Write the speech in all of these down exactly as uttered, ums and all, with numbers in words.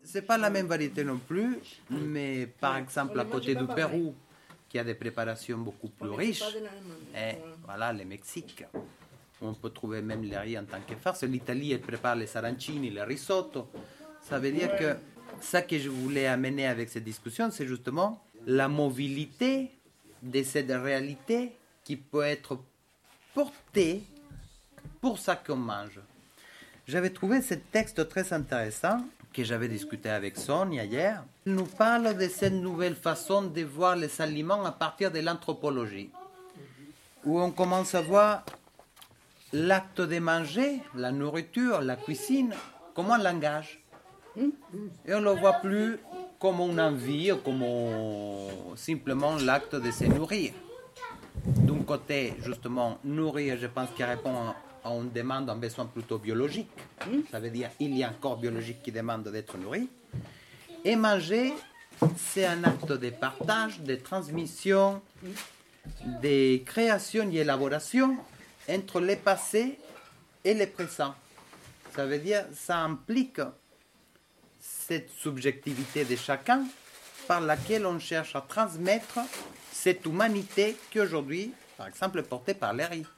c'est pas la même variété non plus, mais par exemple à côté du Pérou, qui a des préparations beaucoup plus riches, et voilà, le Mexique. On peut trouver même les riz en tant que farce. L'Italie, elle prépare les arancini, les risotto. Ça veut dire que ça que je voulais amener avec cette discussion, c'est justement la mobilité de cette réalité qui peut être portée pour ça qu'on mange. J'avais trouvé ce texte très intéressant que j'avais discuté avec Sonia hier. Il nous parle de cette nouvelle façon de voir les aliments à partir de l'anthropologie, où on commence à voir l'acte de manger, la nourriture, la cuisine, comme un langage. Et on ne le voit plus comme une envie ou comme simplement l'acte de se nourrir. D'un côté, justement, nourrir, je pense qu'il répond à une demande, un besoin plutôt biologique. Ça veut dire qu'il y a un corps biologique qui demande d'être nourri. Et manger, c'est un acte de partage, de transmission, de création et élaboration entre le passé et le présent. Ça veut dire, ça implique cette subjectivité de chacun par laquelle on cherche à transmettre cette humanité qui aujourd'hui, par exemple, est portée par les riz.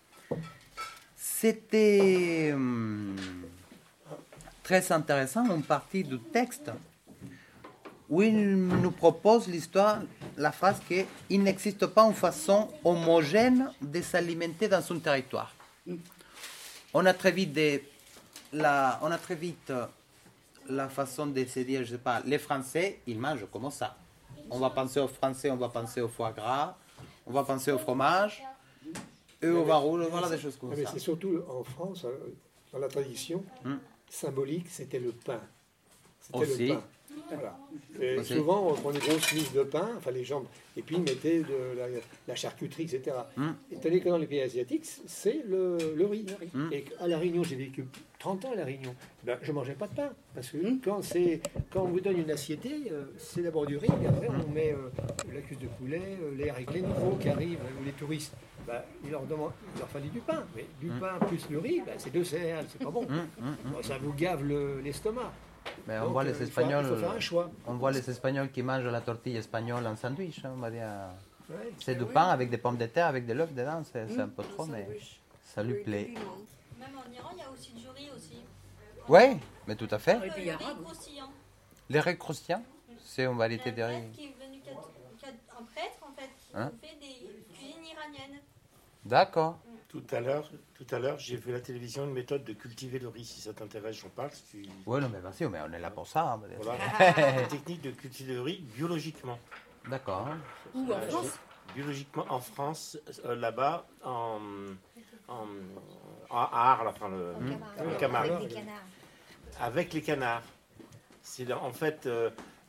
C'était hum, très intéressant, une partie du texte où il nous propose l'histoire, la phrase qu'il n'existe pas une façon homogène de s'alimenter dans un territoire. On a très vite, de, la, on a très vite la façon de se dire, je sais pas, les Français, ils mangent comme ça. On va penser aux Français, on va penser au foie gras, on va penser au fromage, et au vin rouge, voilà des choses comme mais ça. C'est surtout en France, dans la tradition hum. symbolique, c'était le pain. C'était Aussi. le pain. Voilà. Et Aussi. souvent, on prend une grosse mise de pain, enfin les jambes, et puis ils mettaient de la, la charcuterie, et cetera. Mm. Et tandis que dans les pays asiatiques, c'est le, le riz. Le riz. Mm. Et à La Réunion, j'ai vécu trente ans à La Réunion. Ben, je ne mangeais pas de pain. Parce que mm. quand, c'est, quand on vous donne une assiette, euh, c'est d'abord du riz, et après on met euh, la cuisse de poulet, euh, les haricots, les nouveaux qui arrivent, ou les touristes. Ben, il, leur demande, il leur fallait du pain. Mais du Mm. pain plus le riz, ben, c'est deux céréales, c'est pas bon. Mm, mm, mm. Bon, ça vous gave le, l'estomac. Mais on Donc, voit euh, les il faut- Espagnols, il faut faire un choix. on voit les Espagnols qui mangent la tortille espagnole en sandwich. Hein, on va dire. Ouais. C'est du pain avec des pommes de terre, avec de l'œuf dedans. C'est, c'est un peu trop, mais ça lui plaît. Même en Iran, il y a aussi du riz aussi. Oui, mais tout à fait. Le riz croustillant. Les riz croustillants, c'est une Il y a variété un de riz. prêtre qui est venu, qui a- qui a- un prêtre en fait, qui Hein? nous fait des cuisines iraniennes. D'accord. Tout à l'heure, tout à l'heure, j'ai vu à la télévision une méthode de cultiver le riz. Si ça t'intéresse, j'en parle. Si tu- Oui, non, mais merci, mais on est là pour ça. hein, peut-être. Voilà, une technique de cultiver le riz biologiquement. D'accord. Où, en Euh, France j'ai- Biologiquement en France, euh, là-bas, en, en, en à Arles, enfin le, le Camargue, Avec des canards. avec les canards. C'est en fait euh,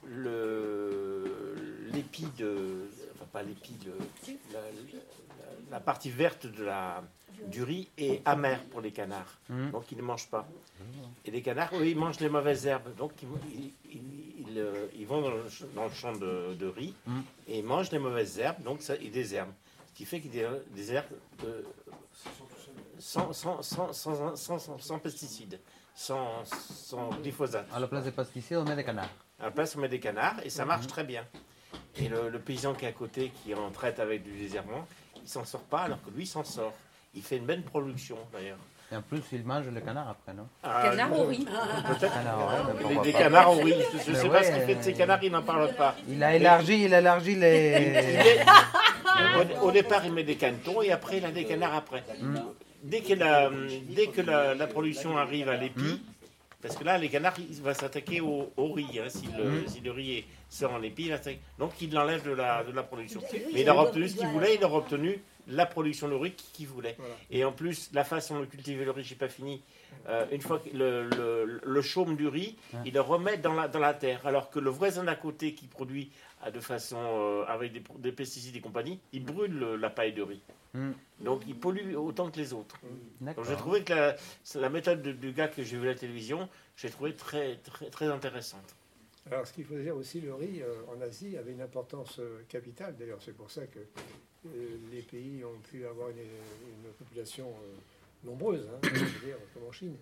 le l'épi de, enfin pas l'épi, le- la, la- la partie verte de la du riz est amère pour les canards, Mhm. donc ils ne mangent pas. Et les canards, eux, ils mangent les mauvaises herbes, donc ils, ils, ils- ils, euh, ils vont dans le, ch- dans le champ de, de riz Mhm. et ils mangent les mauvaises herbes, donc ça, ils désherbent. Ce qui fait qu'ils dé- désherbent euh, sans, sans, sans, sans, sans, sans- sans pesticides, sans, sans glyphosate. À la place des pesticides, on met des canards. À la place, on met des canards et ça marche très bien. Et le, le paysan qui est à côté, qui en traite avec du désherbant, il s'en sort pas, alors que lui, il s'en sort. Il fait une belle production, d'ailleurs. Et en plus, ils mangent le canard après, non? Ah, Canard au riz. peut-être. Canard, ouais, mais Des, pourquoi des pas. canards au riz. Je ne Mais sais pas ce ouais, qu'il fait de ces canards, il n'en parle pas. Il a élargi, il a élargi les... Au, au départ, il met des canetons et après, il a des canards après. Dès que la, dès que la, la production arrive à l'épi, parce que là, les canards, il va s'attaquer au, au riz. Hein, si, le, si le riz est- sort en épi, il va s'attaquer. Donc il l'enlève de la, de la production. Mais il aura obtenu ce qu'il voulait, il aura obtenu la production de riz qu'il voulait. Voilà. Et en plus, la façon de cultiver le riz, je n'ai pas fini. Euh, une fois que le, le, le chaume du riz, il le remet dans la, dans la terre. Alors que le voisin d'à côté qui produit euh, de façon euh, avec des, des pesticides et compagnie, il brûle le- la paille de riz. Hmm. Donc il pollue autant que les autres. D'accord. Donc j'ai trouvé que la, la méthode de- du gars que j'ai vu à la télévision, j'ai trouvé très, très, très intéressante. Alors, ce qu'il faut dire aussi, le riz euh, en Asie avait une importance euh, capitale. D'ailleurs, c'est pour ça que euh, les pays ont pu avoir une, une population euh, nombreuse, hein, je veux dire, comme en Chine.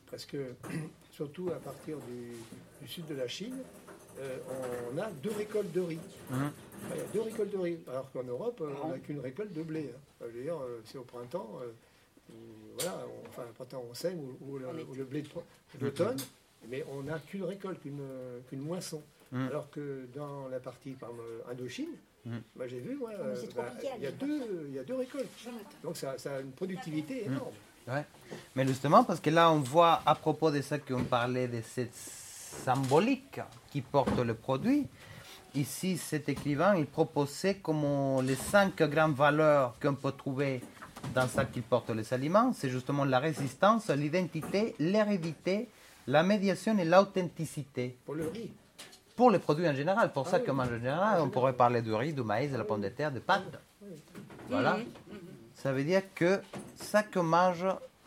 parce que surtout à partir du, du sud de la Chine, euh, on a deux récoltes de riz. Mmh. Enfin, il y a deux récoltes de riz, alors qu'en Europe, euh, on n'a qu'une récolte de blé. Hein. Je veux dire, euh, c'est au printemps, euh, où, voilà, on, enfin, au printemps on sème, ou, ou, le, ou le blé d'automne, mais on n'a qu'une récolte, qu'une, qu'une moisson. Mmh. Alors que dans la partie, par exemple, Indochine, mmh. bah, j'ai vu, il euh, bah, y, a deux, y a deux récoltes. Donc ça, ça a une productivité énorme. Mmh. Ouais. Mais justement, parce que là, on voit, à propos de ça qu'on parlait, de cette symbolique qui porte le produit, ici, cet écrivain, il proposait comme les cinq grandes valeurs qu'on peut trouver dans ça qui porte les aliments. C'est justement la résistance, l'identité, l'hérédité, la médiation et l'authenticité. Pour le riz. Pour les produits en général, pour ah ça oui. qu'on mange en général, on pourrait parler du riz, du maïs, de la pomme de terre, de pâtes. Oui. Voilà. Mm-hmm. Ça veut dire que ça qu'on mange,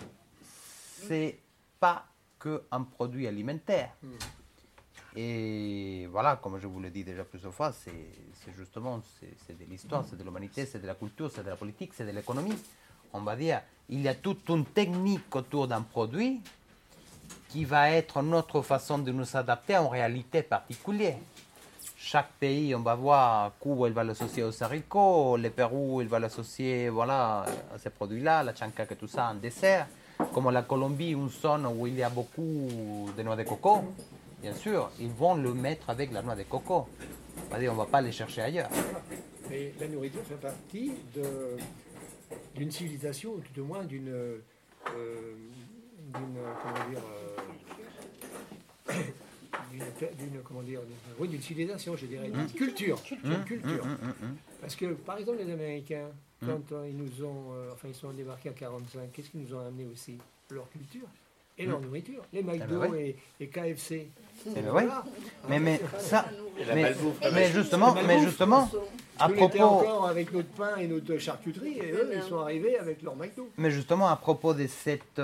c'est pas qu'un produit alimentaire. Mm. Et voilà, comme je vous l'ai dit déjà plusieurs fois, c'est, c'est justement c'est, c'est de l'histoire, c'est de l'humanité, c'est de la culture, c'est de la politique, c'est de l'économie. On va dire, il y a toute une technique autour d'un produit qui va être notre façon de nous adapter à une réalité particulière. Chaque pays, on va voir, Cuba, il va l'associer aux haricots, le Pérou, il va l'associer voilà, à ces produits-là, la chancaca, tout ça, en dessert. Comme la Colombie, une zone où il y a beaucoup de noix de coco, bien sûr, ils vont le mettre avec la noix de coco. On va dire, on ne va pas les chercher ailleurs. Mais la nourriture fait partie de, d'une civilisation, ou tout au moins d'une... Euh, d'une comment dire euh, d'une, d'une comment dire d'une, oui, d'une civilisation, je dirais, d'une mmh. culture, d'une mmh. culture. Mmh. Mmh. Parce que par exemple les Américains, quand mmh. euh, ils nous ont euh, enfin ils sont débarqués en quarante-cinq, qu'est-ce qu'ils nous ont amené aussi? Leur culture et leur mmh. nourriture, les McDo ah ben oui. et, et K F C. Eh ben oui. Mais mais ça mais, mais justement mais justement à nous propos encore avec notre pain et notre charcuterie et eux ils sont arrivés avec leur McDo. Mais justement à propos de cette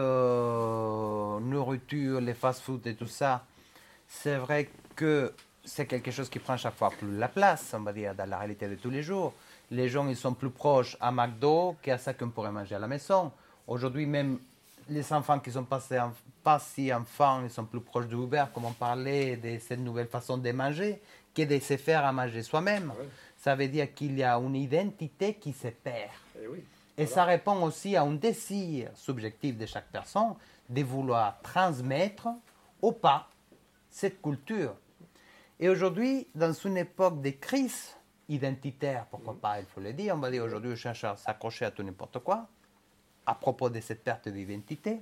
euh, nourriture, les fast-food et tout ça, c'est vrai que c'est quelque chose qui prend chaque fois plus la place, on va dire, dans la réalité de tous les jours. Les gens ils sont plus proches à McDo qu'à ça qu'on pourrait manger à la maison. Aujourd'hui même les enfants qui sont passés en, pas si enfants, ils sont plus proches de Uber, comme on parlait de cette nouvelle façon de manger, que de se faire à manger soi-même. Ah oui. Ça veut dire qu'il y a une identité qui se perd. Et, oui. Et ça répond aussi à un désir subjectif de chaque personne de vouloir transmettre ou pas cette culture. Et aujourd'hui, dans une époque de crise identitaire, pourquoi mmh. pas, il faut le dire, on va dire aujourd'hui, on cherche à s'accrocher à tout n'importe quoi, à propos de cette perte d'identité.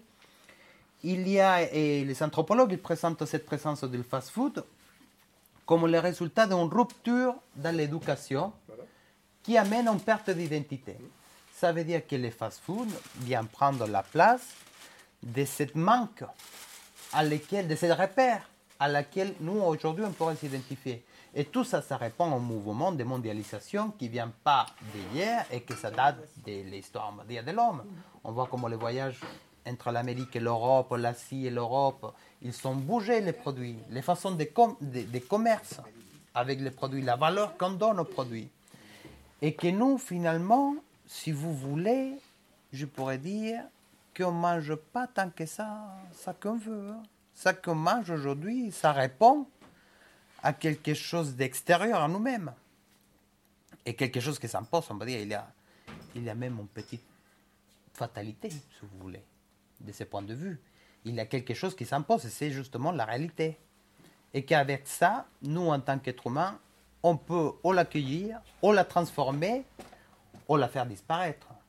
Il y a, et les anthropologues ils présentent cette présence du fast-food comme le résultat d'une rupture dans l'éducation voilà. qui amène à une perte d'identité. Mmh. Ça veut dire que le fast-food vient prendre la place de ce manque, à lequel, de ce repère à laquelle nous, aujourd'hui, on pourrait s'identifier. Et tout ça, ça répond au mouvement de mondialisation qui ne vient pas d'hier et que ça date de l'histoire, on va dire, de l'homme. On voit comment les voyages entre l'Amérique et l'Europe, l'Asie et l'Europe, ils sont bougés les produits, les façons de, com- de, de commerce avec les produits, la valeur qu'on donne aux produits. Et que nous, finalement, si vous voulez, je pourrais dire qu'on ne mange pas tant que ça, ça qu'on veut. Ça qu'on mange aujourd'hui, ça répond à quelque chose d'extérieur à nous-mêmes. Et quelque chose qui s'impose, on va dire, il y a, il y a même une petite fatalité, si vous voulez, de ce point de vue. Il y a quelque chose qui s'impose, et c'est justement la réalité. Et qu'avec ça, nous, en tant qu'êtres humains, on peut ou l'accueillir, ou la transformer, ou la faire disparaître.